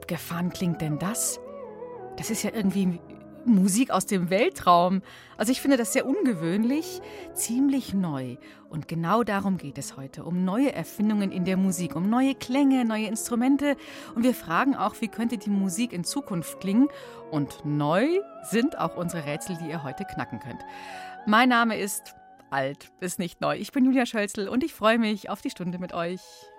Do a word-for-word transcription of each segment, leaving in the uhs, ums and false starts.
abgefahren klingt denn das? Das ist ja irgendwie Musik aus dem Weltraum. Also ich finde das sehr ungewöhnlich, ziemlich neu. Und genau darum geht es heute, um neue Erfindungen in der Musik, um neue Klänge, neue Instrumente. Und wir fragen auch, wie könnte die Musik in Zukunft klingen? Und neu sind auch unsere Rätsel, die ihr heute knacken könnt. Mein Name ist alt, ist nicht neu. Ich bin Julia Schölzl und ich freue mich auf die Stunde mit euch.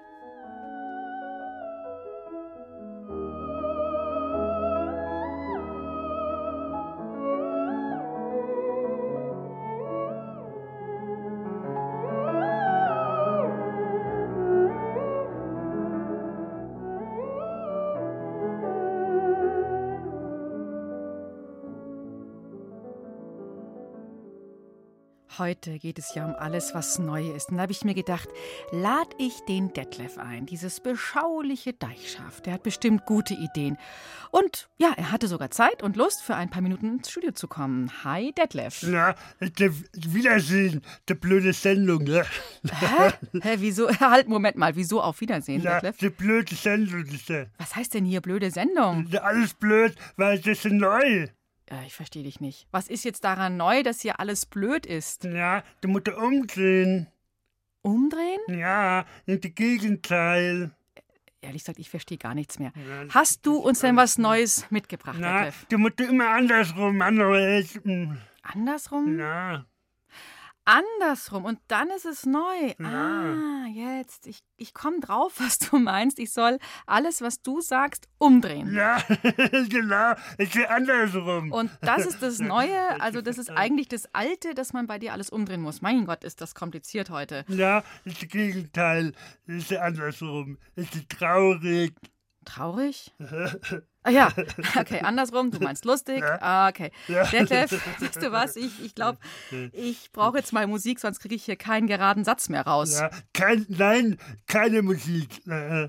Heute geht es ja um alles, was neu ist. Und da habe ich mir gedacht, lade ich den Detlef ein, dieses beschauliche Deichschaf. Der hat bestimmt gute Ideen. Und ja, er hatte sogar Zeit und Lust, für ein paar Minuten ins Studio zu kommen. Hi, Detlef. Na, Wiedersehen, der blöde Sendung, ne? Hä? Hä, wieso? Halt, Moment mal, wieso auf Wiedersehen, Ja, Detlef? die blöde Sendung ist der. Was heißt denn hier blöde Sendung? Alles blöd, weil das ist neu. Ja, ich verstehe dich nicht. Was ist jetzt daran neu, dass hier alles blöd ist? Ja, du musst umdrehen. Umdrehen? Ja, in die Gegenteil. Ehrlich gesagt, ich verstehe gar nichts mehr. Ja, Hast du uns denn was Neues mitgebracht, Na, Detlef? du musst immer andersrum, anderes. Andersrum? Na, Andersrum. Und dann ist es neu. Ja. Ah, jetzt. Ich, ich komme drauf, was du meinst. Ich soll alles, was du sagst, umdrehen. ja, genau, es ist andersrum. Und das ist das Neue, also das ist eigentlich das Alte, dass man bei dir alles umdrehen muss. Mein Gott, ist das kompliziert heute. Ja, es ist das Gegenteil, es ist andersrum. Es ist traurig. Traurig? Ah ja, okay, andersrum, du meinst lustig. Ja. Ah, okay. Ja. Detlef, weißt du was, ich, ich glaube, ich brauche jetzt mal Musik, sonst kriege ich hier keinen geraden Satz mehr raus. Ja, kein, nein, keine Musik. Äh,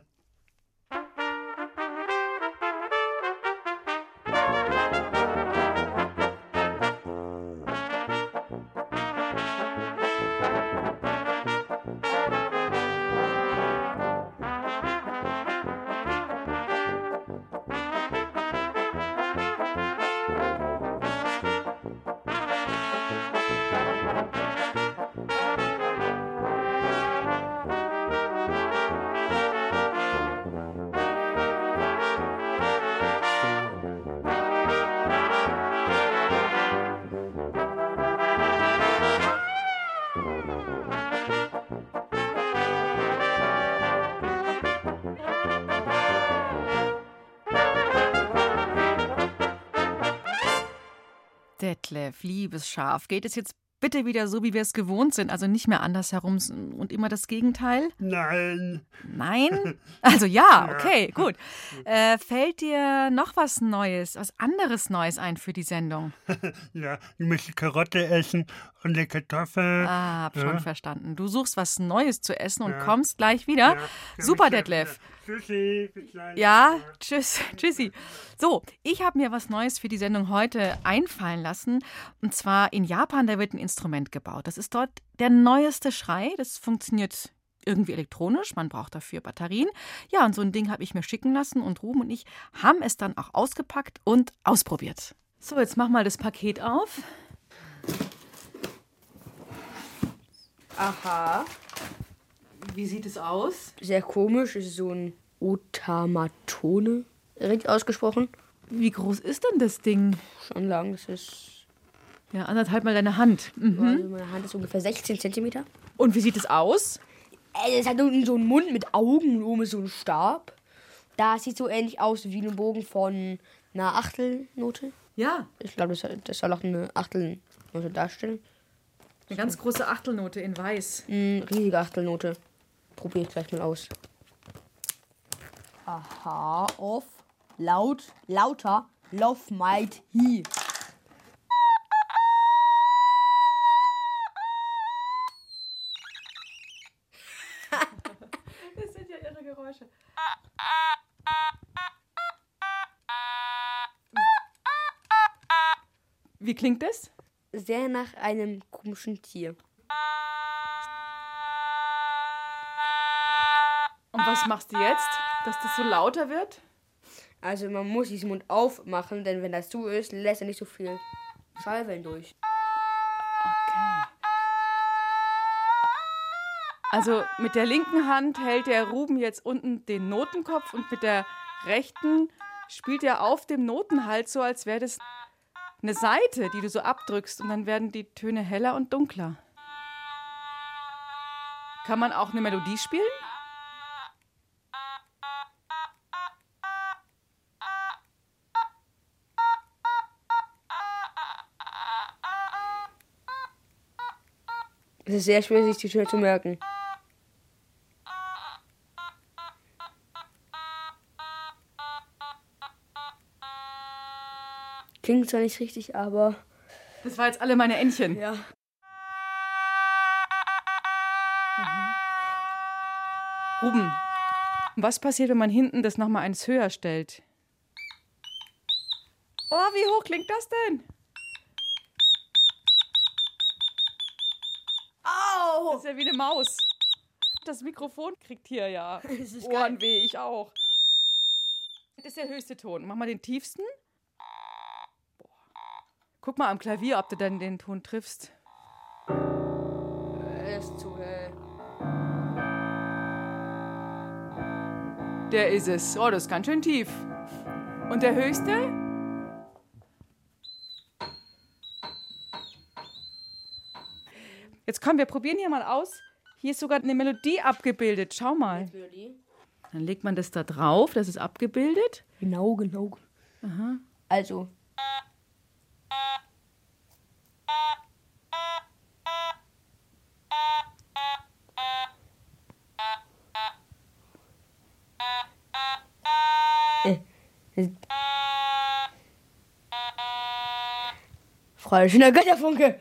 Detlef, liebes Schaf, geht es jetzt bitte wieder so, wie wir es gewohnt sind, also nicht mehr andersherum und immer das Gegenteil? nein. Nein? Also ja, okay, gut. Äh, fällt dir noch was Neues, was anderes Neues ein für die Sendung? Ja, du musst Karotte essen und eine Kartoffel. Ah, hab schon Ja. verstanden. Du suchst was Neues zu essen und Ja. kommst gleich wieder. Ja, Super, ja, Detlef. Tschüssi, bis gleich. Ja, tschüss, tschüssi. So, ich habe mir was Neues für die Sendung heute einfallen lassen. Und zwar in Japan, da wird ein Instrument gebaut. Das ist dort der neueste Schrei. Das funktioniert irgendwie elektronisch. Man braucht dafür Batterien. Ja, und so ein Ding habe ich mir schicken lassen. Und Ruben und ich haben es dann auch ausgepackt und ausprobiert. So, jetzt mach mal das Paket auf. Aha. Wie sieht es aus? Sehr komisch, es ist so ein Otamatone, richtig ausgesprochen. Wie groß ist denn das Ding? Schon lang, das ist, Ja, anderthalb mal deine Hand. Mhm. also meine Hand ist ungefähr sechzehn Zentimeter. Und wie sieht es aus? Äh, Es hat unten so einen Mund mit Augen und oben ist so ein Stab. Das sieht so ähnlich aus wie ein Bogen von einer Achtelnote. Ja, Ich glaube, das, soll- das soll auch eine Achtelnote darstellen. eine ganz große Achtelnote in weiß. Eine riesige Achtelnote. Probier ich gleich mal aus. Aha, off, laut, lauter, love might he. Das sind ja ihre Geräusche. Wie klingt das? Sehr nach einem komischen Tier. Und was machst du jetzt, dass das so lauter wird? Also man muss diesen Mund aufmachen, denn wenn das zu ist, lässt er nicht so viel Schallwellen durch. Okay. Also mit der linken Hand hält der Ruben jetzt unten den Notenkopf und mit der rechten spielt er auf dem Notenhals so, als wäre das eine Saite, die du so abdrückst und dann werden die Töne heller und dunkler. Kann man auch eine Melodie spielen? Es ist sehr schwer, sich die Töne zu merken. Klingt zwar nicht richtig, aber... Das war jetzt alle meine Entchen. Ja. Ruben, was passiert, wenn man hinten das nochmal eins höher stellt? Oh, wie hoch klingt das denn? Au! Das ist ja wie eine Maus. Das Mikrofon kriegt hier ja Das ist Ohrenweh, ich auch. Das ist der höchste Ton. Mach mal den tiefsten. Boah. Guck mal am Klavier, ob du dann den Ton triffst. Er ist zu hell. Der ist es. Oh, das ist ganz schön tief. Und der höchste? Jetzt komm, wir probieren hier mal aus. Hier ist sogar eine Melodie abgebildet. Schau mal. Dann legt man das da drauf, das ist abgebildet. Genau, genau. Aha. Also. Äh. Freude, schöner Götterfunke.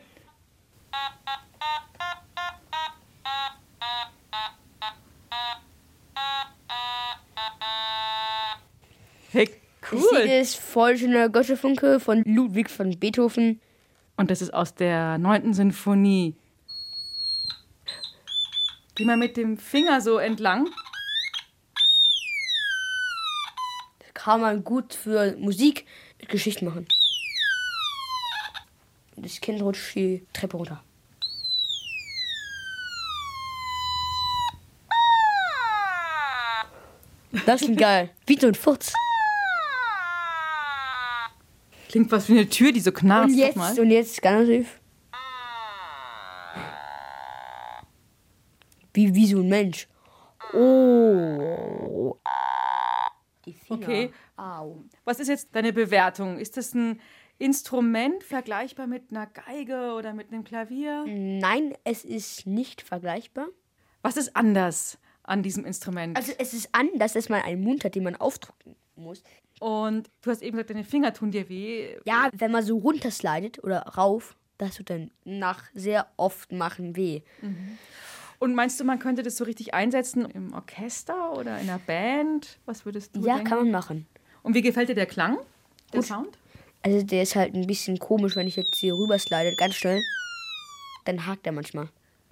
Hey, cool. Das Lied ist voll schöner Götterfunke von Ludwig von Beethoven. Und das ist aus der neunten Sinfonie. Geh mal mit dem Finger so entlang. Das kann man gut für Musik mit Geschichten machen. Das Kind rutscht die Treppe runter. Das klingt geil. Wie so ein Furz. Klingt was wie eine Tür, die so knarzt. Und jetzt, mal. und jetzt ganz tief. Wie, wie so ein Mensch. Oh. Die Finger. Okay. Au. Was ist jetzt deine Bewertung? Ist das ein Instrument vergleichbar mit einer Geige oder mit einem Klavier? Nein, es ist nicht vergleichbar. Was ist anders an diesem Instrument? Also es ist anders, dass man einen Mund hat, den man aufdrücken muss. Und du hast eben gesagt, deine Finger tun dir weh. Ja, wenn man so runterslidet oder rauf, das tut dann nach sehr oft machen weh. Und meinst du, man könnte das so richtig einsetzen im Orchester oder in einer Band? Was würdest du Ja, denken? kann man machen. Und wie gefällt dir der Klang? Der Gut. Sound? Also der ist halt ein bisschen komisch, wenn ich jetzt hier rüber slide, ganz schnell. Dann hakt er manchmal.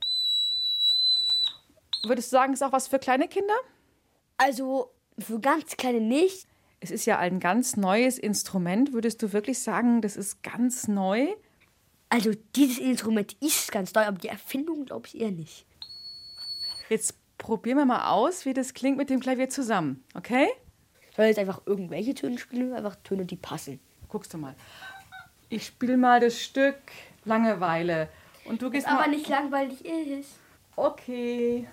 Würdest du sagen, ist auch was für kleine Kinder? Also für ganz kleine nicht. Es ist ja ein ganz neues Instrument. Würdest du wirklich sagen, das ist ganz neu? Also dieses Instrument ist ganz neu, aber die Erfindung glaube ich eher nicht. Jetzt probieren wir mal aus, wie das klingt mit dem Klavier zusammen, okay? Ich soll jetzt einfach irgendwelche Töne spielen, einfach Töne, die passen. Guckst du mal. Ich spiele mal das Stück Langeweile. Und du gehst Was aber mal... nicht langweilig ist. Okay.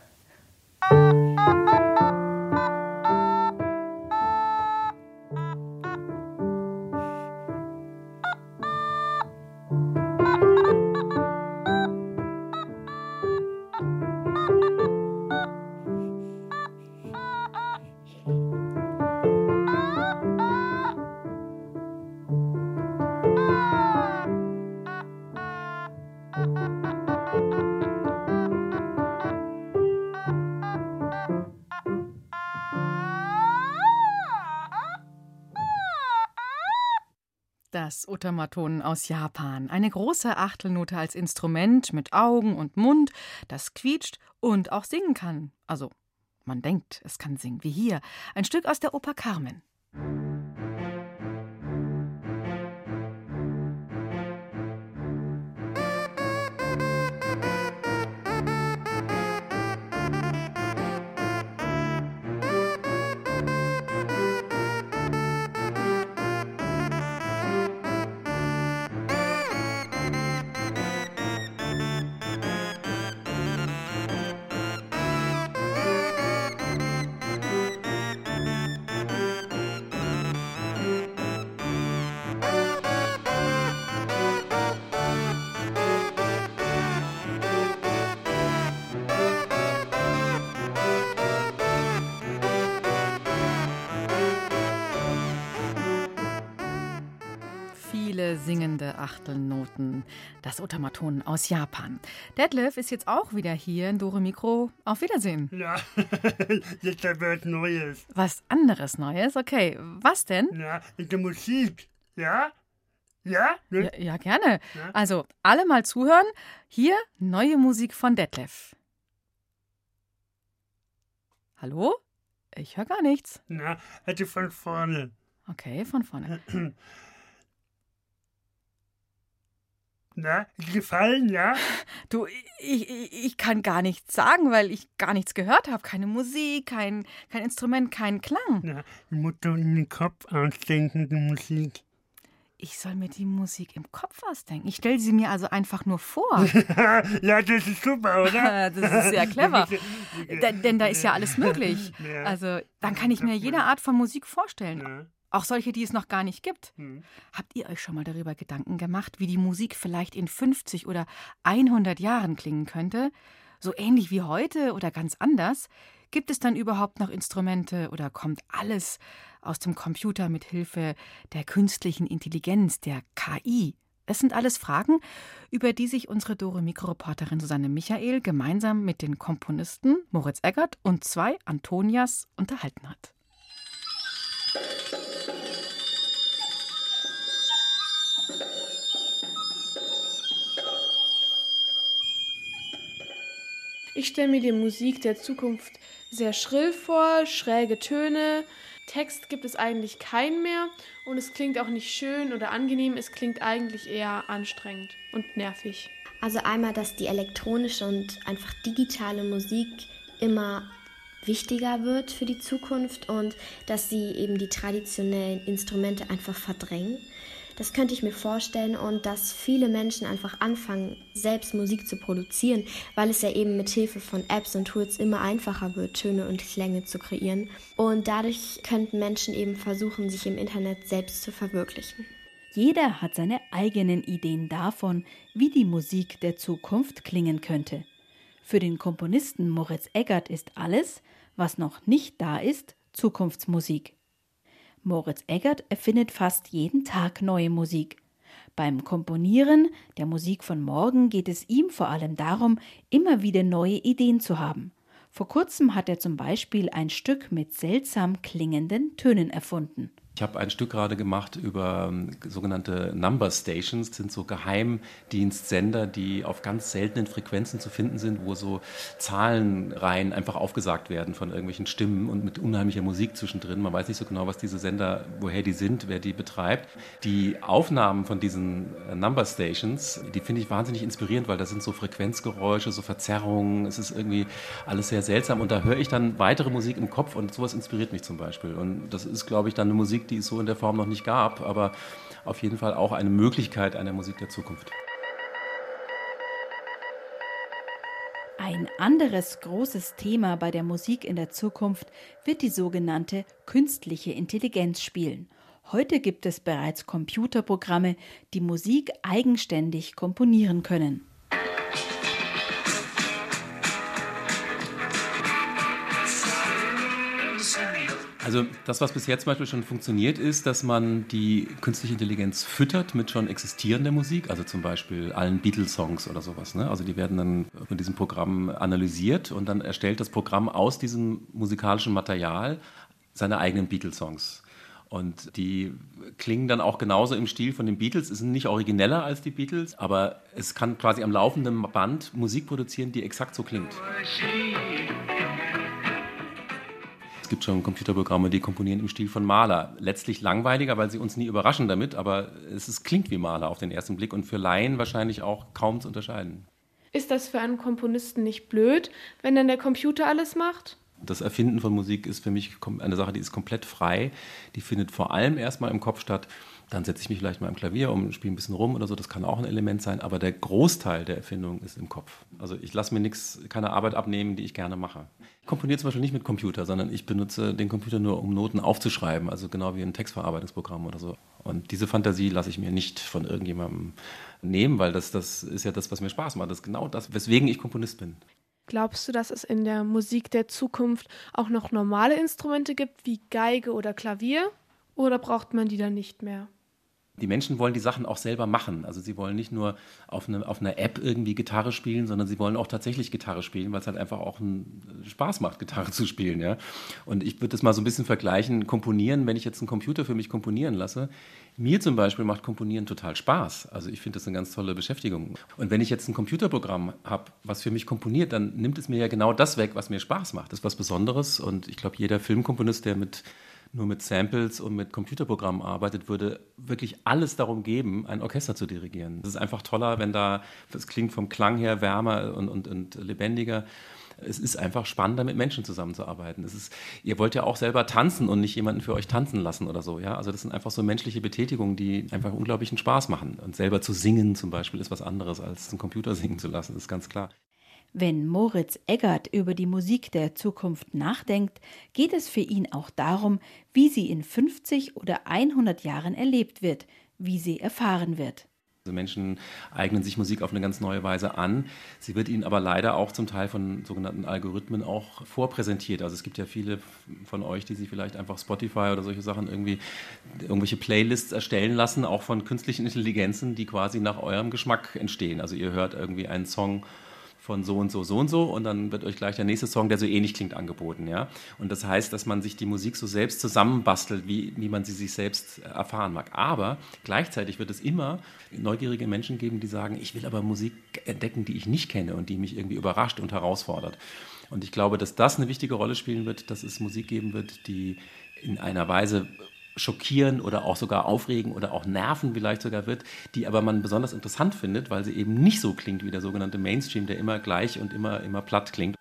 Das Utamaton aus Japan. Eine große Achtelnote als Instrument mit Augen und Mund, das quietscht und auch singen kann. Also, man denkt, es kann singen, wie hier. Ein Stück aus der Oper Carmen. viele singende Achtelnoten. Das Otamaton aus Japan. Detlef ist jetzt auch wieder hier in Dore Mikro. Auf Wiedersehen. Ja, jetzt aber was Neues. Was anderes Neues? Okay, was denn? Ja, in der Musik. Ja? Ja? Ne? Ja, ja gerne. Ja. Also, alle mal zuhören. Hier neue Musik von Detlef. Hallo? Ich höre gar nichts. Na, also von vorne. Okay, von vorne. Na, ist gefallen, ja? Du, ich, ich, ich kann gar nichts sagen, weil ich gar nichts gehört habe. Keine Musik, kein, kein Instrument, kein Klang. Na, du musst doch in den Kopf ausdenken, die Musik. Ich soll mir die Musik im Kopf ausdenken. Ich stelle sie mir also einfach nur vor. Ja, das ist super, oder? Das ist sehr clever. denn, denn da ist ja alles möglich. Ja. Also, dann kann ich mir jede Art von Musik vorstellen. Ja. Auch solche, die es noch gar nicht gibt. Hm. Habt ihr euch schon mal darüber Gedanken gemacht, wie die Musik vielleicht in fünfzig oder hundert Jahren klingen könnte? So ähnlich wie heute oder ganz anders? Gibt es dann überhaupt noch Instrumente oder kommt alles aus dem Computer mit Hilfe der künstlichen Intelligenz, der K I? Das sind alles Fragen, über die sich unsere Dore-Mikro-Reporterin Susanne Michael gemeinsam mit den Komponisten Moritz Eggert und zwei Antonias unterhalten hat. Ich stelle mir die Musik der Zukunft sehr schrill vor, schräge Töne. Text gibt es eigentlich keinen mehr und es klingt auch nicht schön oder angenehm, es klingt eigentlich eher anstrengend und nervig. Also einmal, dass die elektronische und einfach digitale Musik immer wichtiger wird für die Zukunft und dass sie eben die traditionellen Instrumente einfach verdrängen. Das könnte ich mir vorstellen und dass viele Menschen einfach anfangen, selbst Musik zu produzieren, weil es ja eben mit Hilfe von Apps und Tools immer einfacher wird, Töne und Klänge zu kreieren. Und dadurch könnten Menschen eben versuchen, sich im Internet selbst zu verwirklichen. Jeder hat seine eigenen Ideen davon, wie die Musik der Zukunft klingen könnte. Für den Komponisten Moritz Eggert ist alles, was noch nicht da ist, Zukunftsmusik. Moritz Eggert erfindet fast jeden Tag neue Musik. Beim Komponieren der Musik von morgen geht es ihm vor allem darum, immer wieder neue Ideen zu haben. Vor kurzem hat er zum Beispiel ein Stück mit seltsam klingenden Tönen erfunden. Ich habe ein Stück gerade gemacht über um, sogenannte Number Stations. Das sind so Geheimdienstsender, die auf ganz seltenen Frequenzen zu finden sind, wo so Zahlenreihen einfach aufgesagt werden von irgendwelchen Stimmen und mit unheimlicher Musik zwischendrin. Man weiß nicht so genau, was diese Sender, woher die sind, wer die betreibt. Die Aufnahmen von diesen uh, Number Stations, die finde ich wahnsinnig inspirierend, weil da sind so Frequenzgeräusche, so Verzerrungen. Es ist irgendwie alles sehr seltsam und da höre ich dann weitere Musik im Kopf und sowas inspiriert mich zum Beispiel. Und das ist, glaube ich, dann eine Musik, die es so in der Form noch nicht gab, aber auf jeden Fall auch eine Möglichkeit einer Musik der Zukunft. Ein anderes großes Thema bei der Musik in der Zukunft wird die sogenannte künstliche Intelligenz spielen. Heute gibt es bereits Computerprogramme, die Musik eigenständig komponieren können. Also das, was bis jetzt zum Beispiel schon funktioniert, ist, dass man die künstliche Intelligenz füttert mit schon existierender Musik, also zum Beispiel allen Beatles-Songs oder sowas. Ne? Also die werden dann von diesem Programm analysiert und dann erstellt das Programm aus diesem musikalischen Material seine eigenen Beatles-Songs. Und die klingen dann auch genauso im Stil von den Beatles, es sind nicht origineller als die Beatles, aber es kann quasi am laufenden Band Musik produzieren, die exakt so klingt. Es gibt schon Computerprogramme, die komponieren im Stil von Mahler. Letztlich langweiliger, weil sie uns nie überraschen damit, aber es ist, klingt wie Mahler auf den ersten Blick und für Laien wahrscheinlich auch kaum zu unterscheiden. Ist das für einen Komponisten nicht blöd, wenn dann der Computer alles macht? Das Erfinden von Musik ist für mich eine Sache, die ist komplett frei. Die findet vor allem erstmal im Kopf statt. Dann setze ich mich vielleicht mal am Klavier und spiele ein bisschen rum oder so. Das kann auch ein Element sein. Aber der Großteil der Erfindung ist im Kopf. Also ich lasse mir nichts, keine Arbeit abnehmen, die ich gerne mache. Ich komponiere zum Beispiel nicht mit Computer, sondern ich benutze den Computer nur, um Noten aufzuschreiben. Also genau wie ein Textverarbeitungsprogramm oder so. Und diese Fantasie lasse ich mir nicht von irgendjemandem nehmen, weil das, das ist ja das, was mir Spaß macht. Das ist genau das, weswegen ich Komponist bin. Glaubst du, dass es in der Musik der Zukunft auch noch normale Instrumente gibt, wie Geige oder Klavier? Oder braucht man die dann nicht mehr? Die Menschen wollen die Sachen auch selber machen. Also sie wollen nicht nur auf, eine, auf einer App irgendwie Gitarre spielen, sondern sie wollen auch tatsächlich Gitarre spielen, weil es halt einfach auch einen Spaß macht, Gitarre zu spielen. Ja? Und ich würde das mal so ein bisschen vergleichen, komponieren, wenn ich jetzt einen Computer für mich komponieren lasse. Mir zum Beispiel macht Komponieren total Spaß. Also ich finde das eine ganz tolle Beschäftigung. Und wenn ich jetzt ein Computerprogramm habe, was für mich komponiert, dann nimmt es mir ja genau das weg, was mir Spaß macht. Das ist was Besonderes und ich glaube, jeder Filmkomponist, der mit nur mit Samples und mit Computerprogrammen arbeitet, würde wirklich alles darum geben, ein Orchester zu dirigieren. Es ist einfach toller, wenn da, es klingt vom Klang her wärmer und, und, und lebendiger. Es ist einfach spannender, mit Menschen zusammenzuarbeiten. Es ist, ihr wollt ja auch selber tanzen und nicht jemanden für euch tanzen lassen oder so. Ja? Also das sind einfach so menschliche Betätigungen, die einfach unglaublichen Spaß machen. Und selber zu singen zum Beispiel ist was anderes, als einen Computer singen zu lassen, das ist ganz klar. Wenn Moritz Eggert über die Musik der Zukunft nachdenkt, geht es für ihn auch darum, wie sie in fünfzig oder hundert Jahren erlebt wird, wie sie erfahren wird. Also Menschen eignen sich Musik auf eine ganz neue Weise an. Sie wird ihnen aber leider auch zum Teil von sogenannten Algorithmen auch vorpräsentiert. Also es gibt ja viele von euch, die sich vielleicht einfach Spotify oder solche Sachen irgendwie irgendwelche Playlists erstellen lassen, auch von künstlichen Intelligenzen, die quasi nach eurem Geschmack entstehen. Also ihr hört irgendwie einen Song von so und so, so und so und dann wird euch gleich der nächste Song, der so ähnlich klingt, angeboten. Ja? Und das heißt, dass man sich die Musik so selbst zusammenbastelt, wie, wie man sie sich selbst erfahren mag. Aber gleichzeitig wird es immer neugierige Menschen geben, die sagen, ich will aber Musik entdecken, die ich nicht kenne und die mich irgendwie überrascht und herausfordert. Und ich glaube, dass das eine wichtige Rolle spielen wird, dass es Musik geben wird, die in einer Weise schockieren oder auch sogar aufregen oder auch nerven vielleicht sogar wird, die aber man besonders interessant findet, weil sie eben nicht so klingt wie der sogenannte Mainstream, der immer gleich und immer, immer platt klingt.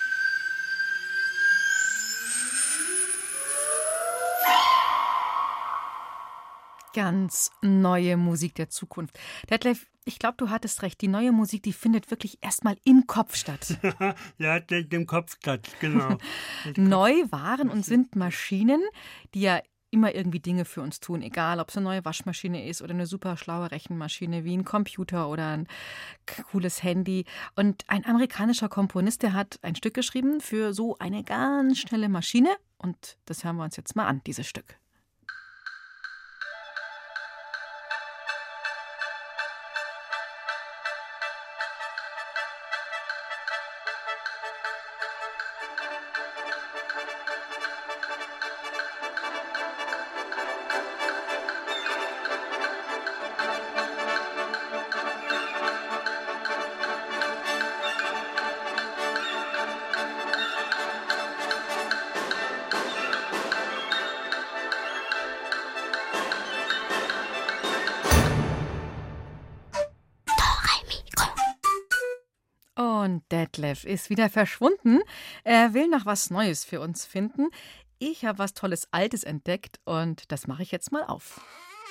Ganz neue Musik der Zukunft. Detlef, ich glaube, du hattest recht. Die neue Musik, die findet wirklich erstmal im Kopf statt. Ja, im Kopf statt, genau. Neu waren und sind Maschinen, die ja immer irgendwie Dinge für uns tun, egal ob es eine neue Waschmaschine ist oder eine super schlaue Rechenmaschine wie ein Computer oder ein cooles Handy. Und ein amerikanischer Komponist, der hat ein Stück geschrieben für so eine ganz schnelle Maschine. Und das hören wir uns jetzt mal an, dieses Stück. Und Detlef ist wieder verschwunden. Er will noch was Neues für uns finden. Ich habe was Tolles Altes entdeckt und das mache ich jetzt mal auf.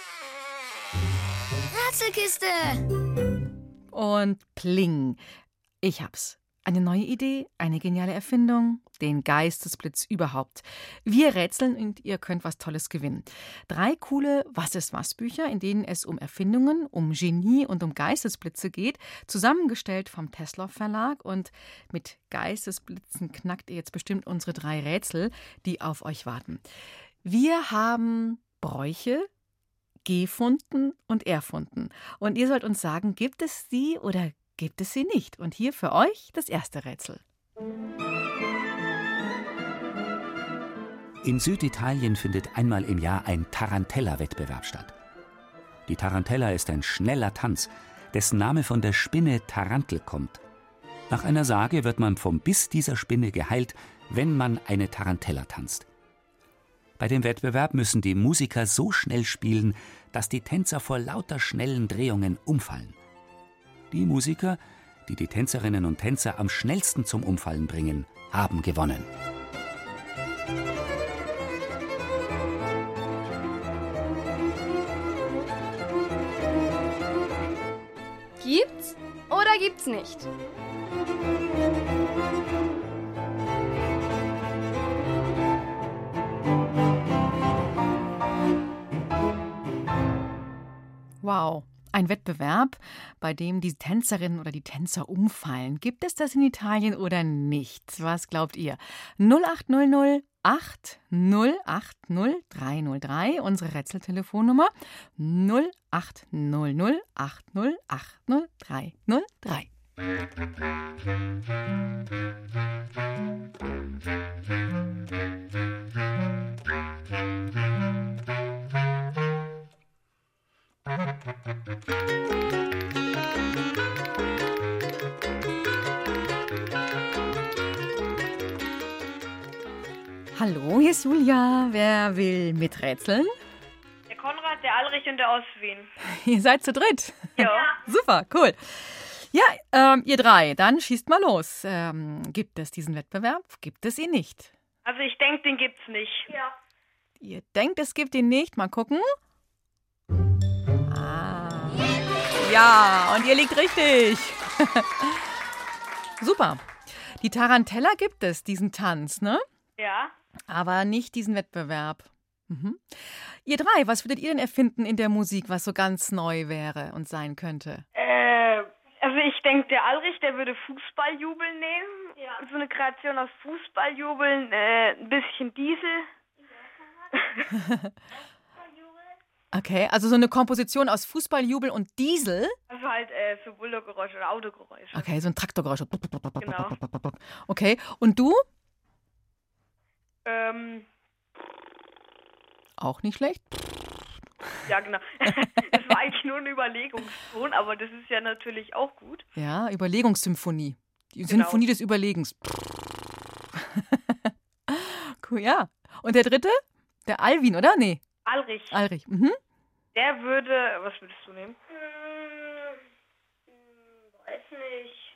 Rätselkiste! Und pling. Ich hab's. Eine neue Idee, eine geniale Erfindung, den Geistesblitz überhaupt. Wir rätseln und ihr könnt was Tolles gewinnen. Drei coole Was-ist-was-Bücher, in denen es um Erfindungen, um Genie und um Geistesblitze geht, zusammengestellt vom Tesla Verlag. Und mit Geistesblitzen knackt ihr jetzt bestimmt unsere drei Rätsel, die auf euch warten. Wir haben Bräuche, gefunden und erfunden. Und ihr sollt uns sagen, gibt es sie oder gibt es sie nicht? Und hier für euch das erste Rätsel. In Süditalien findet einmal im Jahr ein Tarantella-Wettbewerb statt. Die Tarantella ist ein schneller Tanz, dessen Name von der Spinne Tarantel kommt. Nach einer Sage wird man vom Biss dieser Spinne geheilt, wenn man eine Tarantella tanzt. Bei dem Wettbewerb müssen die Musiker so schnell spielen, dass die Tänzer vor lauter schnellen Drehungen umfallen. Die Musiker, die die Tänzerinnen und Tänzer am schnellsten zum Umfallen bringen, haben gewonnen. Gibt's oder gibt's nicht? Wow. Ein Wettbewerb, bei dem die Tänzerinnen oder die Tänzer umfallen. Gibt es das in Italien oder nicht? Was glaubt ihr? null acht null null acht null acht null drei null drei, unsere Rätseltelefonnummer null acht null null acht null acht null drei null drei. Hallo, hier ist Julia. Wer will miträtseln? Der Konrad, der Alrich und der Oswin. Ihr seid zu dritt? Ja. Super, cool. Ja, ähm, ihr drei, dann schießt mal los. Ähm, gibt es diesen Wettbewerb? Gibt es ihn nicht? Also ich denke, den gibt's nicht. Ja. Ihr denkt, es gibt ihn nicht? Mal gucken. Ah. Ja, und ihr liegt richtig. Super. Die Tarantella gibt es, diesen Tanz, ne? Ja. Aber nicht diesen Wettbewerb. Mhm. Ihr drei, was würdet ihr denn erfinden in der Musik, was so ganz neu wäre und sein könnte? Äh, also ich denke, der Alrich, der würde Fußballjubeln nehmen. Ja. So eine Kreation aus Fußballjubeln, äh, ein bisschen Diesel. Okay, also so eine Komposition aus Fußballjubel und Diesel. Also halt äh, so Bulldog-Geräusche oder Autogeräusche. Okay, so ein Traktorgeräusch. Genau. Okay, und du? Ähm. Auch nicht schlecht. Ja, genau. Das war eigentlich nur eine Überlegungston, aber das ist ja natürlich auch gut. Ja, Überlegungssymphonie. Die Genau. Symphonie des Überlegens. Cool, ja. Und der dritte? Der Alvin, oder? Nee. Alrich. Alrich. Mhm. Der würde. Was würdest du nehmen? Hm, weiß nicht.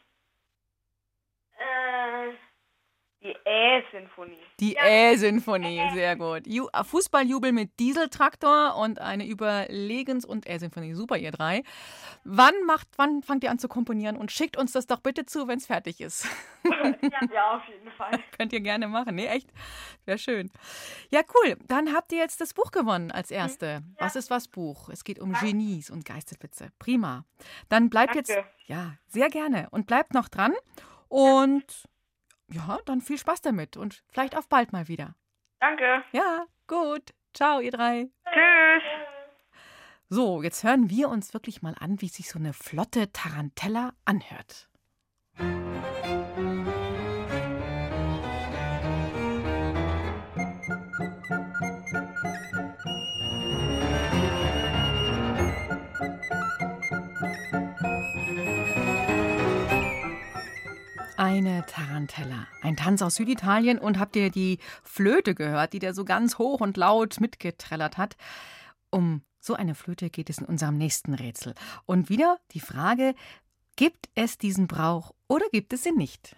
Äh. Die Ä-Symphonie. Die Ä-Symphonie, sehr gut. Ju- Fußballjubel mit Dieseltraktor und eine Überlegens- und Ä-Symphonie. Super, ihr drei. Wann, macht, wann fangt ihr an zu komponieren? Und schickt uns das doch bitte zu, wenn es fertig ist. Ja, auf jeden Fall. Könnt ihr gerne machen. Nee, echt? Wäre schön. Ja, cool. Dann habt ihr jetzt das Buch gewonnen als Erste. Was ist was Buch? Es geht um Genies und Geisterwitze. Prima. Dann bleibt Danke. jetzt... Ja, sehr gerne. Und bleibt noch dran. Und... Ja, dann viel Spaß damit und vielleicht auf bald mal wieder. Danke. Ja, gut. Ciao, ihr drei. Tschüss. So, jetzt hören wir uns wirklich mal an, wie sich so eine flotte Tarantella anhört. Eine Tarantella, ein Tanz aus Süditalien. Und habt ihr die Flöte gehört, die der so ganz hoch und laut mitgetrellert hat? Um so eine Flöte geht es in unserem nächsten Rätsel. Und wieder die Frage, gibt es diesen Brauch oder gibt es ihn nicht?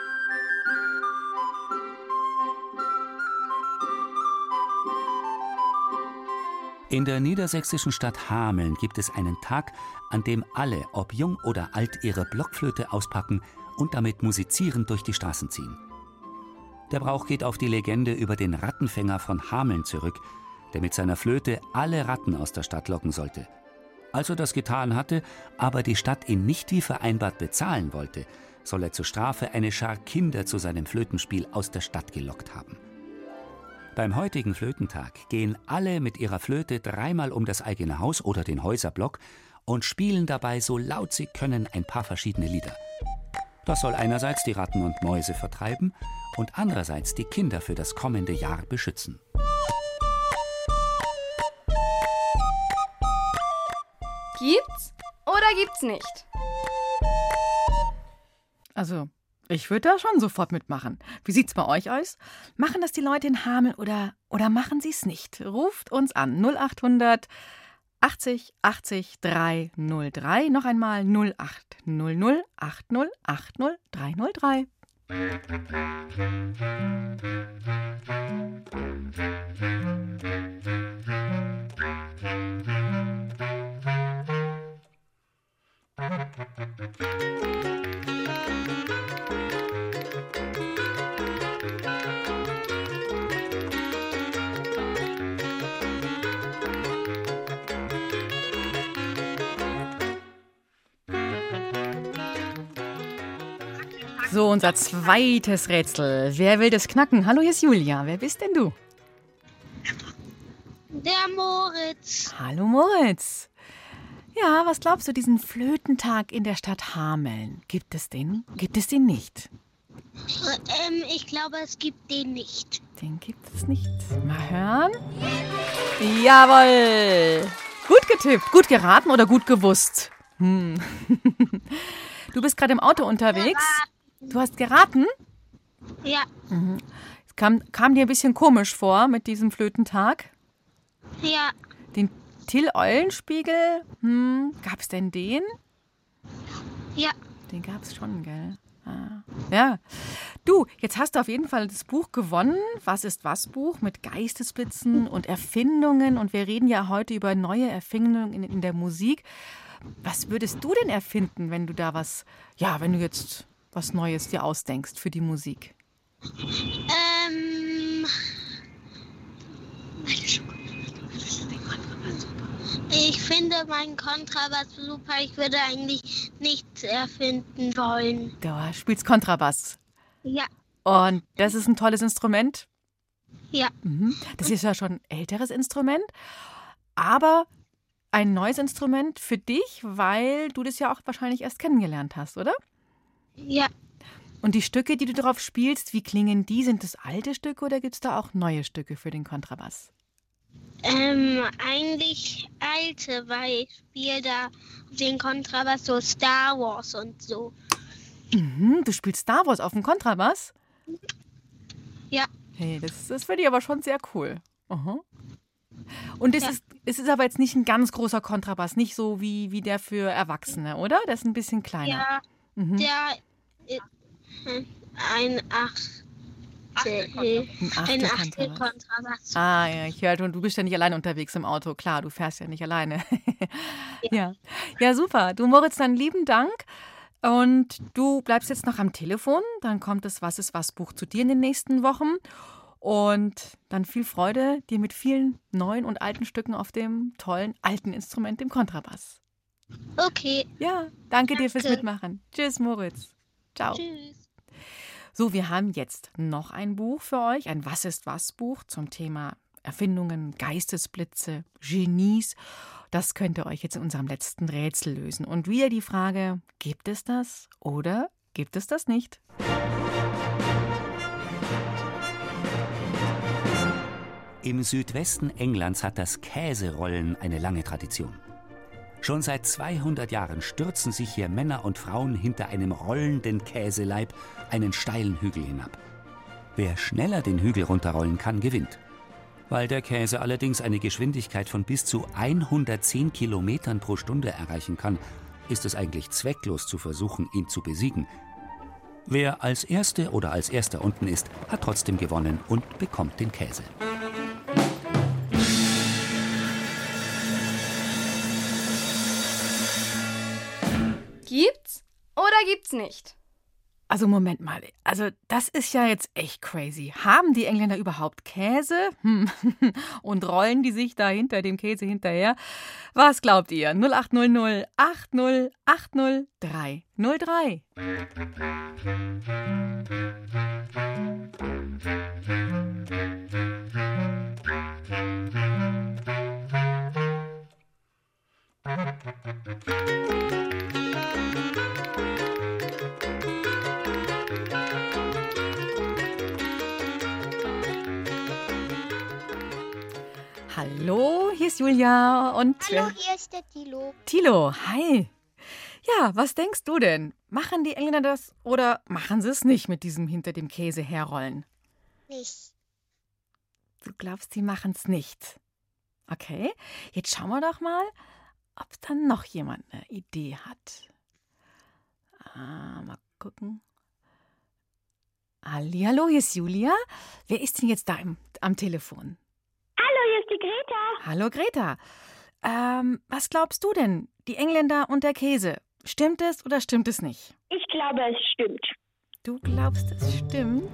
In der niedersächsischen Stadt Hameln gibt es einen Tag, an dem alle, ob jung oder alt, ihre Blockflöte auspacken und damit musizierend durch die Straßen ziehen. Der Brauch geht auf die Legende über den Rattenfänger von Hameln zurück, der mit seiner Flöte alle Ratten aus der Stadt locken sollte. Als er das getan hatte, aber die Stadt ihn nicht wie vereinbart bezahlen wollte, soll er zur Strafe eine Schar Kinder zu seinem Flötenspiel aus der Stadt gelockt haben. Beim heutigen Flötentag gehen alle mit ihrer Flöte dreimal um das eigene Haus oder den Häuserblock und spielen dabei so laut sie können ein paar verschiedene Lieder. Das soll einerseits die Ratten und Mäuse vertreiben und andererseits die Kinder für das kommende Jahr beschützen. Gibt's oder gibt's nicht? Also, ich würde da schon sofort mitmachen. Wie sieht's bei euch aus? Machen das die Leute in Hameln oder, oder machen sie es nicht? Ruft uns an null acht hundert achtzig achtzig drei null drei. Noch einmal null acht null null acht null acht null drei null drei. So, unser zweites Rätsel. Wer will das knacken? Hallo, hier ist Julia. Wer bist denn du? Der Moritz. Hallo, Moritz. Ja, was glaubst du, diesen Flötentag in der Stadt Hameln? Gibt es den? Gibt es den nicht? Ähm, ich glaube, es gibt den nicht. Den gibt es nicht. Mal hören. Jawohl. Gut getippt, gut geraten oder gut gewusst? Hm. Du bist gerade im Auto unterwegs. Du hast geraten? Ja. Mhm. Kam, kam dir ein bisschen komisch vor mit diesem Flötentag? Ja. Den Till-Eulenspiegel, hm, gab es denn den? Ja. Den gab es schon, gell? Ah. Ja. Du, jetzt hast du auf jeden Fall das Buch gewonnen. Was ist was Buch mit Geistesblitzen und Erfindungen. Und wir reden ja heute über neue Erfindungen in, in der Musik. Was würdest du denn erfinden, wenn du da was, ja, wenn du jetzt was Neues dir ausdenkst für die Musik? Ähm. Ich finde meinen Kontrabass super. Ich würde eigentlich nichts erfinden wollen. Du spielst Kontrabass. Ja. Und das ist ein tolles Instrument? Ja. Mhm. Das ist ja schon ein älteres Instrument, aber ein neues Instrument für dich, weil du das ja auch wahrscheinlich erst kennengelernt hast, oder? Ja. Und die Stücke, die du drauf spielst, wie klingen die? Sind das alte Stücke oder gibt es da auch neue Stücke für den Kontrabass? Ähm, eigentlich alte, weil ich spiele da auf den Kontrabass so Star Wars und so. Mhm, du spielst Star Wars auf dem Kontrabass? Ja. Hey, das, das finde ich aber schon sehr cool. Aha. Und es, Ja. ist, es ist aber jetzt nicht ein ganz großer Kontrabass, nicht so wie, wie der für Erwachsene, oder? Der ist ein bisschen kleiner. Ja, Mhm. der ist ein Achtel. Ein Ein Achtel Achtel Kontrabass. Kontrabass. Ah, ja, ich höre schon, du bist ja nicht alleine unterwegs im Auto. Klar, du fährst ja nicht alleine. Ja. Ja, super. Du, Moritz, dann lieben Dank. Und du bleibst jetzt noch am Telefon. Dann kommt das Was ist was Buch zu dir in den nächsten Wochen. Und dann viel Freude dir mit vielen neuen und alten Stücken auf dem tollen alten Instrument, dem Kontrabass. Okay. Ja, danke dir fürs Danke. Mitmachen. Tschüss, Moritz. Ciao. Tschüss. So, wir haben jetzt noch ein Buch für euch, ein Was ist was Buch zum Thema Erfindungen, Geistesblitze, Genies. Das könnt ihr euch jetzt in unserem letzten Rätsel lösen. Und wieder die Frage, gibt es das oder gibt es das nicht? Im Südwesten Englands hat das Käserollen eine lange Tradition. Schon seit zweihundert Jahren stürzen sich hier Männer und Frauen hinter einem rollenden Käseleib einen steilen Hügel hinab. Wer schneller den Hügel runterrollen kann, gewinnt. Weil der Käse allerdings eine Geschwindigkeit von bis zu hundertzehn Kilometern pro Stunde erreichen kann, ist es eigentlich zwecklos zu versuchen, ihn zu besiegen. Wer als Erste oder als Erster unten ist, hat trotzdem gewonnen und bekommt den Käse. Gibt's oder gibt's nicht? Also Moment mal, also das ist ja jetzt echt crazy. Haben die Engländer überhaupt Käse? Hm. Und rollen die sich da hinter dem Käse hinterher? Was glaubt ihr? null acht null null acht null acht null drei null drei. Hallo, hier ist Julia und Hallo, hier ist der Tilo. Tilo, hi. Ja, was denkst du denn? Machen die Engländer das oder machen sie es nicht mit diesem hinter dem Käse herrollen? Nicht. Du glaubst, die machen es nicht. Okay, jetzt schauen wir doch mal, ob dann noch jemand eine Idee hat. Ah, mal gucken. Hallihallo, hier ist Julia. Wer ist denn jetzt da im, am Telefon? Hallo, hier ist die Greta. Hallo Greta. Ähm, was glaubst du denn? Die Engländer und der Käse. Stimmt es oder stimmt es nicht? Ich glaube, es stimmt. Du glaubst, es stimmt?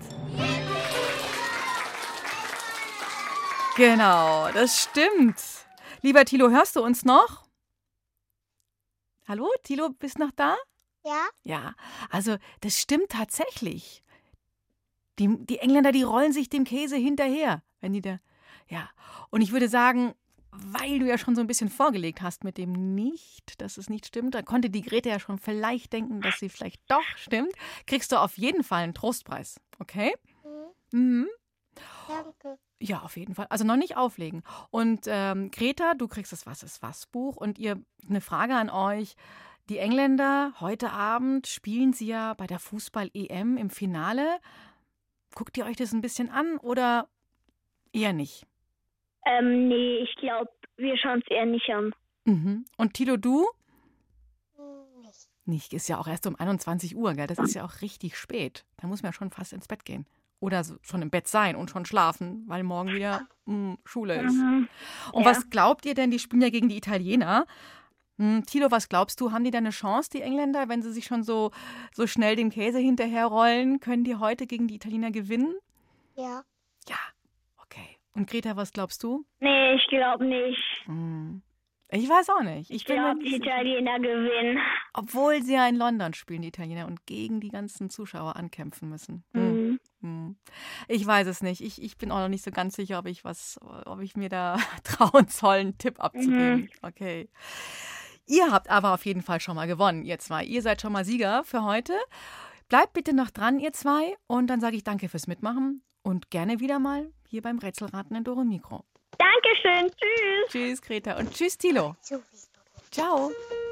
Genau, das stimmt. Lieber Tilo, hörst du uns noch? Hallo, Tilo, bist noch da? Ja? Ja, also das stimmt tatsächlich. Die, die Engländer, die rollen sich dem Käse hinterher, wenn die da. Ja, und ich würde sagen, weil du ja schon so ein bisschen vorgelegt hast mit dem nicht, dass es nicht stimmt, da konnte die Grete ja schon vielleicht denken, dass sie vielleicht doch stimmt, kriegst du auf jeden Fall einen Trostpreis, okay? Mhm. Mhm. Danke. Ja, auf jeden Fall. Also noch nicht auflegen. Und ähm, Greta, du kriegst das Was ist was Buch und ihr, eine Frage an euch. Die Engländer, heute Abend spielen sie ja bei der Fußball-E M im Finale. Guckt ihr euch das ein bisschen an oder eher nicht? Ähm, nee, ich glaube, wir schauen es eher nicht an. Mhm. Und Tilo, du? Nicht. Nicht, ist ja auch erst um einundzwanzig Uhr, gell? Das ist ja auch richtig spät. Da muss man ja schon fast ins Bett gehen. Oder so, schon im Bett sein und schon schlafen, weil morgen wieder mh, Schule ist. Mhm. Und Ja. was glaubt ihr denn, die spielen ja gegen die Italiener? Hm, Tilo, was glaubst du, haben die da eine Chance, die Engländer, wenn sie sich schon so, so schnell dem Käse hinterherrollen? Können die heute gegen die Italiener gewinnen? Ja. Ja, okay. Und Greta, was glaubst du? Nee, ich glaube nicht. Hm. Ich weiß auch nicht. Ich Ich bin mir glaube, nicht die sicher. Italiener gewinnen. Obwohl sie ja in London spielen, die Italiener, und gegen die ganzen Zuschauer ankämpfen müssen. Hm. Mhm. Hm. Ich weiß es nicht. Ich, ich bin auch noch nicht so ganz sicher, ob ich was, ob ich mir da trauen soll, einen Tipp abzugeben. Mhm. Okay. Ihr habt aber auf jeden Fall schon mal gewonnen, ihr zwei. Ihr seid schon mal Sieger für heute. Bleibt bitte noch dran, ihr zwei. Und dann sage ich danke fürs Mitmachen und gerne wieder mal hier beim Rätselraten in Dore Mikro. Dankeschön. Tschüss. Tschüss, Greta. Und tschüss, Tilo. So wie Ciao.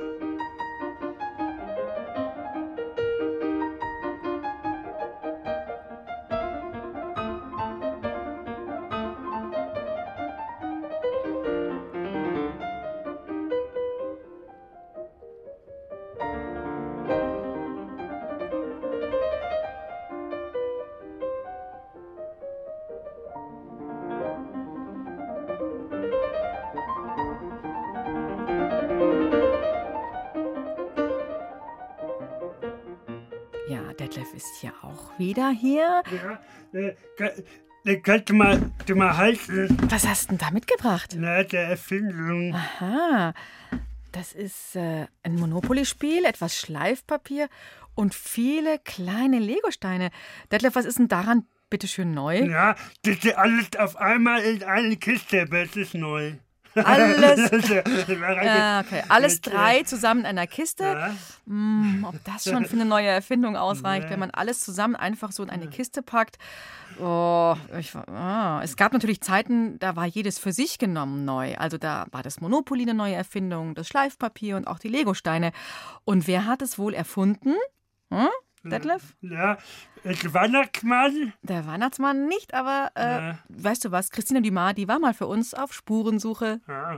Ja, Detlef ist ja auch wieder hier. Ja, äh, kann, äh, kannst du mal, du mal halten? Was hast du denn da mitgebracht? Na, der Erfindung. Aha, das ist äh, ein Monopoly-Spiel, etwas Schleifpapier und viele kleine Legosteine. Detlef, was ist denn daran bitteschön neu? Ja, das ist alles auf einmal in eine Kiste, aber es ist neu. Alles, Das war eine- ah, okay. Alles das, äh, drei zusammen in einer Kiste. Ja. Mm, ob das schon für eine neue Erfindung ausreicht, Nee. wenn man alles zusammen einfach so in eine Kiste packt. Oh, ich, ah. Es gab natürlich Zeiten, da war jedes für sich genommen neu. Also da war das Monopoly eine neue Erfindung, das Schleifpapier und auch die Legosteine. Und wer hat es wohl erfunden? Hm? Detlef? Ja, der Weihnachtsmann. Der Weihnachtsmann nicht, aber äh, Ja. weißt du was? Christina Dumas, die war mal für uns auf Spurensuche. Ja.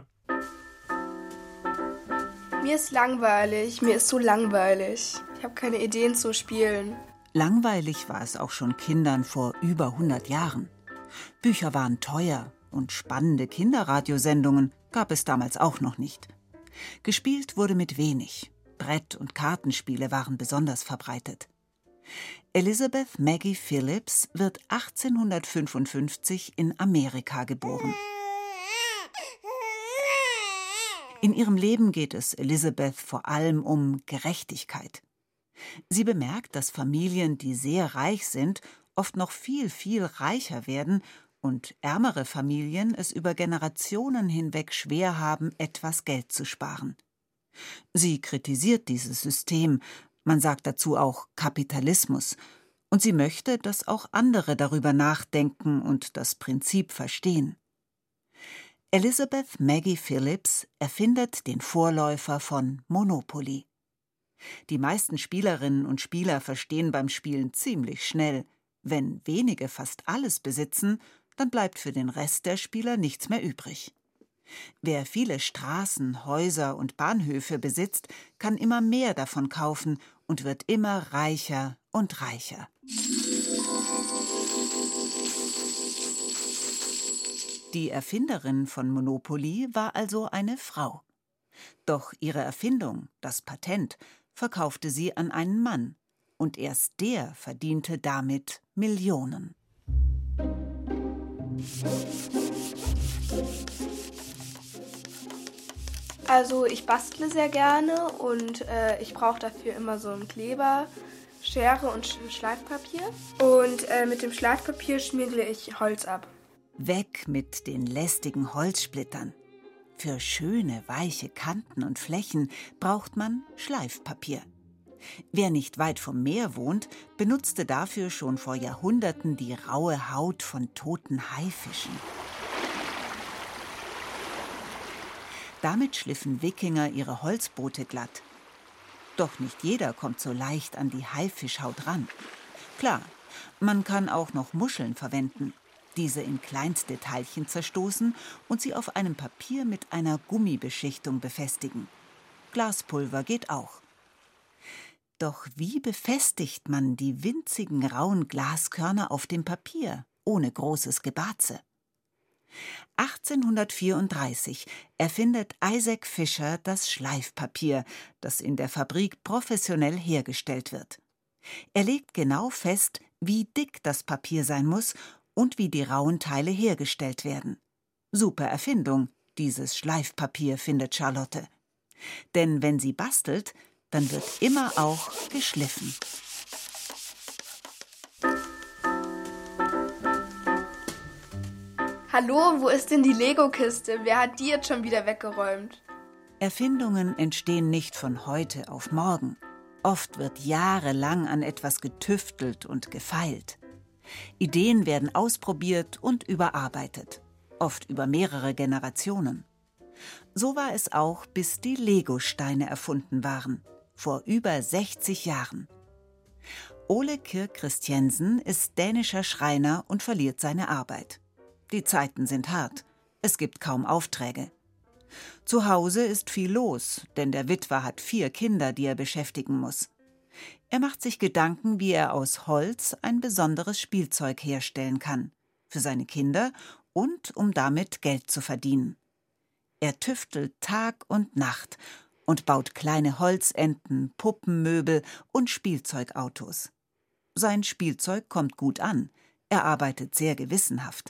Mir ist langweilig, mir ist so langweilig. Ich habe keine Ideen zu spielen. Langweilig war es auch schon Kindern vor über hundert Jahren. Bücher waren teuer und spannende Kinderradiosendungen gab es damals auch noch nicht. Gespielt wurde mit wenig. Brett- und Kartenspiele waren besonders verbreitet. Elizabeth Maggie Phillips wird achtzehnhundertfünfundfünfzig in Amerika geboren. In ihrem Leben geht es Elizabeth vor allem um Gerechtigkeit. Sie bemerkt, dass Familien, die sehr reich sind, oft noch viel, viel reicher werden und ärmere Familien es über Generationen hinweg schwer haben, etwas Geld zu sparen. Sie kritisiert dieses System, man sagt dazu auch Kapitalismus, und sie möchte, dass auch andere darüber nachdenken und das Prinzip verstehen. Elizabeth Maggie Phillips erfindet den Vorläufer von Monopoly. Die meisten Spielerinnen und Spieler verstehen beim Spielen ziemlich schnell, wenn wenige fast alles besitzen, dann bleibt für den Rest der Spieler nichts mehr übrig. Wer viele Straßen, Häuser und Bahnhöfe besitzt, kann immer mehr davon kaufen und wird immer reicher und reicher. Die Erfinderin von Monopoly war also eine Frau. Doch ihre Erfindung, das Patent, verkaufte sie an einen Mann. Und erst der verdiente damit Millionen. Also ich bastle sehr gerne und äh, ich brauche dafür immer so einen Kleber, Schere und Schleifpapier. Und äh, mit dem Schleifpapier schmirgle ich Holz ab. Weg mit den lästigen Holzsplittern. Für schöne, weiche Kanten und Flächen braucht man Schleifpapier. Wer nicht weit vom Meer wohnt, benutzte dafür schon vor Jahrhunderten die raue Haut von toten Haifischen. Damit schliffen Wikinger ihre Holzboote glatt. Doch nicht jeder kommt so leicht an die Haifischhaut ran. Klar, man kann auch noch Muscheln verwenden, diese in kleinste Teilchen zerstoßen und sie auf einem Papier mit einer Gummibeschichtung befestigen. Glaspulver geht auch. Doch wie befestigt man die winzigen rauen Glaskörner auf dem Papier, ohne großes Gebatze? achtzehnhundertvierunddreißig erfindet Isaac Fisher das Schleifpapier, das in der Fabrik professionell hergestellt wird. Er legt genau fest, wie dick das Papier sein muss und wie die rauen Teile hergestellt werden. Super Erfindung, dieses Schleifpapier, findet Charlotte. Denn wenn sie bastelt, dann wird immer auch geschliffen. Hallo, wo ist denn die Lego-Kiste? Wer hat die jetzt schon wieder weggeräumt? Erfindungen entstehen nicht von heute auf morgen. Oft wird jahrelang an etwas getüftelt und gefeilt. Ideen werden ausprobiert und überarbeitet, oft über mehrere Generationen. So war es auch, bis die Lego-Steine erfunden waren, vor über sechzig Jahren. Ole Kirk Christiansen ist dänischer Schreiner und verliert seine Arbeit. Die Zeiten sind hart, es gibt kaum Aufträge. Zu Hause ist viel los, denn der Witwer hat vier Kinder, die er beschäftigen muss. Er macht sich Gedanken, wie er aus Holz ein besonderes Spielzeug herstellen kann, für seine Kinder und um damit Geld zu verdienen. Er tüftelt Tag und Nacht und baut kleine Holzenten, Puppenmöbel und Spielzeugautos. Sein Spielzeug kommt gut an, er arbeitet sehr gewissenhaft.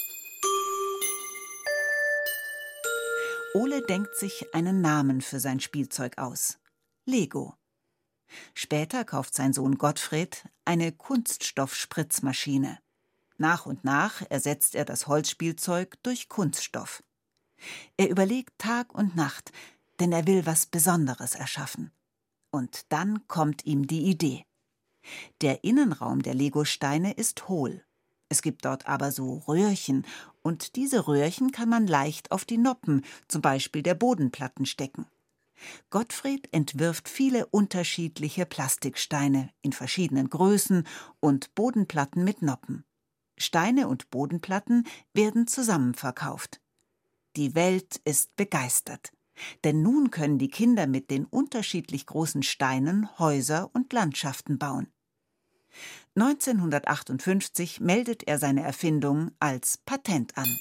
Ole denkt sich einen Namen für sein Spielzeug aus: Lego. Später kauft sein Sohn Gottfried eine Kunststoffspritzmaschine. Nach und nach ersetzt er das Holzspielzeug durch Kunststoff. Er überlegt Tag und Nacht, denn er will was Besonderes erschaffen. Und dann kommt ihm die Idee. Der Innenraum der Lego-Steine ist hohl. Es gibt dort aber so Röhrchen, und diese Röhrchen kann man leicht auf die Noppen, zum Beispiel der Bodenplatten, stecken. Gottfried entwirft viele unterschiedliche Plastiksteine in verschiedenen Größen und Bodenplatten mit Noppen. Steine und Bodenplatten werden zusammen verkauft. Die Welt ist begeistert, denn nun können die Kinder mit den unterschiedlich großen Steinen Häuser und Landschaften bauen. neunzehnhundertachtundfünfzig meldet er seine Erfindung als Patent an.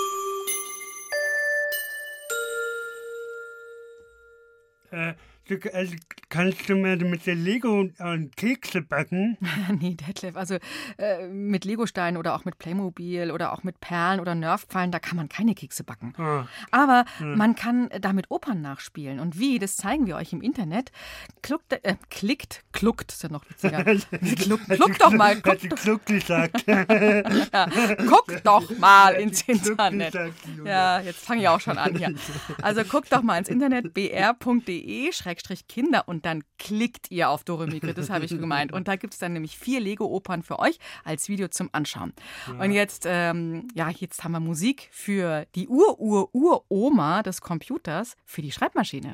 Äh, du, also, kannst du mal mit der Lego und Kekse backen? Nee, Detlef, also äh, mit Legosteinen oder auch mit Playmobil oder auch mit Perlen oder Nerfpfeilen, da kann man keine Kekse backen. Ah. Aber hm. man kann damit Opern nachspielen. Und wie, das zeigen wir euch im Internet. Kluckt, äh, klickt, kluckt, ist ja noch witziger. Kluck, kluck doch mal. Guck, hat kluck gesagt. Ja, guck doch mal ins Internet. Ja, jetzt fange ich auch schon an hier. Also guckt doch mal ins Internet, b r punkt d e Schrägstrich Kinder, und dann klickt ihr auf Dore Mikro, das habe ich gemeint. Und da gibt es dann nämlich vier Lego-Opern für euch als Video zum Anschauen. Ja. Und jetzt, ähm, ja, jetzt haben wir Musik für die Ur-Ur-Ur-Oma des Computers, für die Schreibmaschine.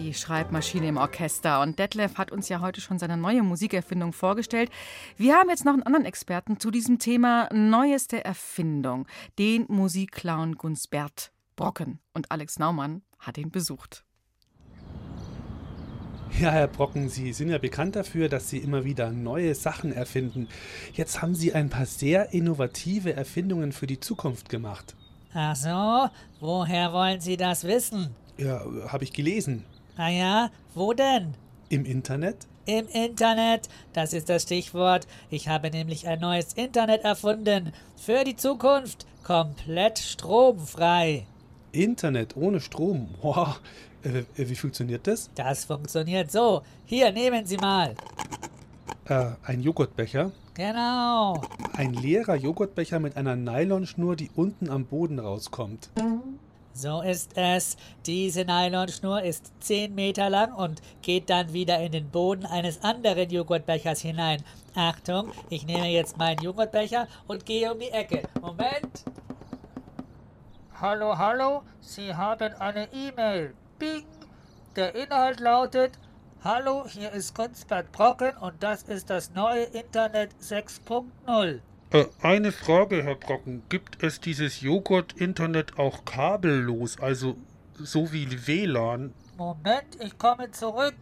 die Schreibmaschine im Orchester. Und Detlef hat uns ja heute schon seine neue Musikerfindung vorgestellt. Wir haben jetzt noch einen anderen Experten zu diesem Thema neueste Erfindung, den Musikclown Gunsbert Brocken. Und Alex Naumann hat ihn besucht. Ja, Herr Brocken, Sie sind ja bekannt dafür, dass Sie immer wieder neue Sachen erfinden. Jetzt haben Sie ein paar sehr innovative Erfindungen für die Zukunft gemacht. Ach so, woher wollen Sie das wissen? Ja, habe ich gelesen. Ah ja, wo denn? Im Internet? Im Internet, das ist das Stichwort. Ich habe nämlich ein neues Internet erfunden. Für die Zukunft, komplett stromfrei. Internet ohne Strom? Wow. Äh, wie funktioniert das? Das funktioniert so. Hier, nehmen Sie mal. Äh, ein Joghurtbecher? Genau. Ein leerer Joghurtbecher mit einer Nylonschnur, die unten am Boden rauskommt. So ist es. Diese Nylonschnur ist zehn Meter lang und geht dann wieder in den Boden eines anderen Joghurtbechers hinein. Achtung, ich nehme jetzt meinen Joghurtbecher und gehe um die Ecke. Moment. Hallo, hallo, Sie haben eine E-Mail. Bing. Der Inhalt lautet: Hallo, hier ist Gunsbert Brocken und das ist das neue Internet sechs Punkt null. Äh, eine Frage, Herr Brocken. Gibt es dieses Joghurt-Internet auch kabellos, also so wie W L A N? Moment, ich komme zurück.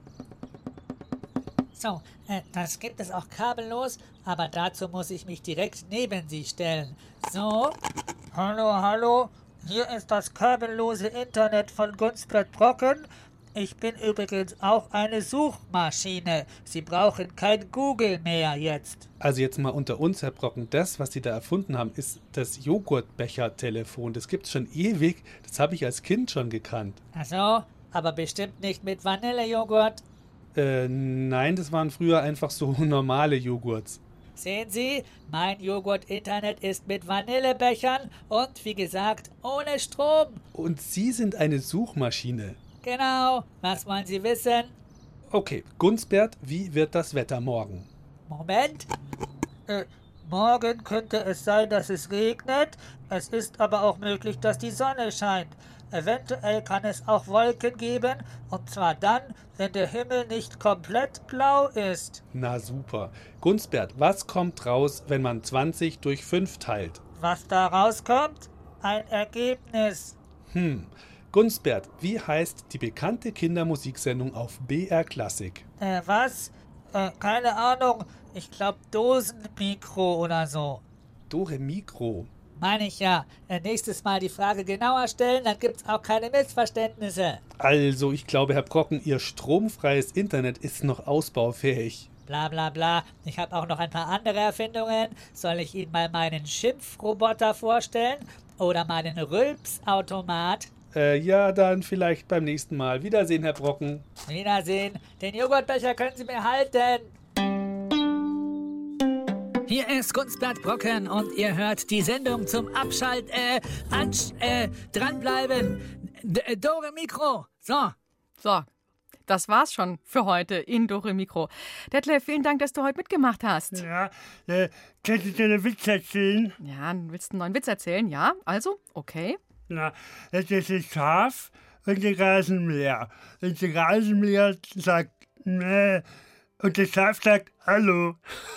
So, äh, das gibt es auch kabellos, aber dazu muss ich mich direkt neben Sie stellen. So, hallo, hallo, hier ist das kabellose Internet von Gunsbert Brocken. Ich bin übrigens auch eine Suchmaschine. Sie brauchen kein Google mehr jetzt. Also jetzt mal unter uns, Herr Brocken, das, was Sie da erfunden haben, ist das Joghurtbecher-Telefon. Das gibt's schon ewig. Das habe ich als Kind schon gekannt. Ach so, aber bestimmt nicht mit Vanillejoghurt. Äh, nein, das waren früher einfach so normale Joghurts. Sehen Sie, mein Joghurt-Internet ist mit Vanillebechern und, wie gesagt, ohne Strom. Und Sie sind eine Suchmaschine. Genau, was wollen Sie wissen? Okay, Gunsbert, wie wird das Wetter morgen? Moment. Äh, morgen könnte es sein, dass es regnet. Es ist aber auch möglich, dass die Sonne scheint. Eventuell kann es auch Wolken geben, und zwar dann, wenn der Himmel nicht komplett blau ist. Na super. Gunsbert, was kommt raus, wenn man zwanzig durch fünf teilt? Was da rauskommt? Ein Ergebnis. Hm. Gunsbert, wie heißt die bekannte Kindermusiksendung auf B R Klassik? Äh, was? Äh, keine Ahnung. Ich glaube Dosenmikro oder so. Dore Mikro? Meine ich ja. Äh, nächstes Mal die Frage genauer stellen, dann gibt's auch keine Missverständnisse. Also, ich glaube, Herr Brocken, Ihr stromfreies Internet ist noch ausbaufähig. Bla bla bla. Ich habe auch noch ein paar andere Erfindungen. Soll ich Ihnen mal meinen Schimpfroboter vorstellen? Oder meinen Rülpsautomat? Äh, ja, dann vielleicht beim nächsten Mal. Wiedersehen, Herr Brocken. Wiedersehen. Den Joghurtbecher können Sie mir halten. Hier ist Gunsbert Brocken und ihr hört die Sendung zum Abschalt, äh, ansch, äh, dranbleiben. D- Dore Mikro. So. So. Das war's schon für heute in Dore Mikro. Detlef, vielen Dank, dass du heute mitgemacht hast. Ja, äh, kannst du dir einen Witz erzählen? Ja, willst du einen neuen Witz erzählen? Ja, also, okay. Na, das ist ein Schaf und der Rasenmäher. Und der Rasenmäher sagt, nee, und das Schaf sagt, hallo.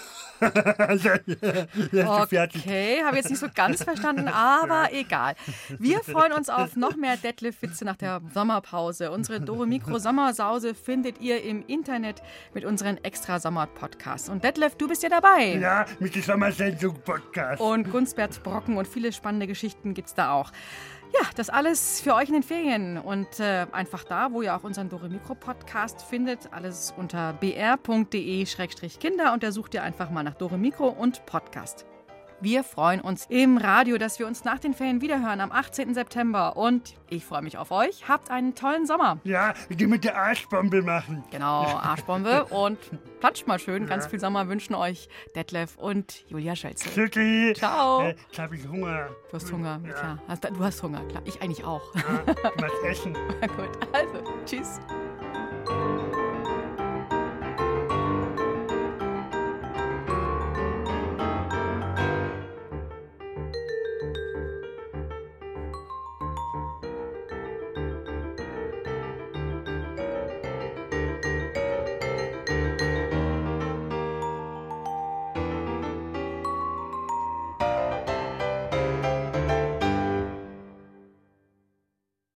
Okay, habe jetzt nicht so ganz verstanden, aber egal. Wir freuen uns auf noch mehr Detlef-Witze nach der Sommerpause. Unsere Dore Mikro Sommersause findet ihr im Internet mit unseren Extra-Sommer-Podcasts. Und Detlef, du bist ja dabei. Ja, mit dem Sommersendung-Podcast. Und Gunsbert Brocken und viele spannende Geschichten gibt's da auch. Ja, das alles für euch in den Ferien und äh, einfach da, wo ihr auch unseren Dore Mikro Podcast findet, alles unter b r punkt d e schrägstrich kinder und da sucht ihr einfach mal nach Dore Mikro und Podcast. Wir freuen uns im Radio, dass wir uns nach den Ferien wiederhören am achtzehnten September und ich freue mich auf euch. Habt einen tollen Sommer. Ja, die mit der Arschbombe machen. Genau, Arschbombe und platscht mal schön. Ja. Ganz viel Sommer wünschen euch Detlef und Julia Schölzel. Tschüssi. Ciao. Äh, jetzt habe ich Hunger. Du hast Hunger, ja. Klar. Du hast Hunger, klar. Ich eigentlich auch. Ja, was essen. Gut, also, tschüss.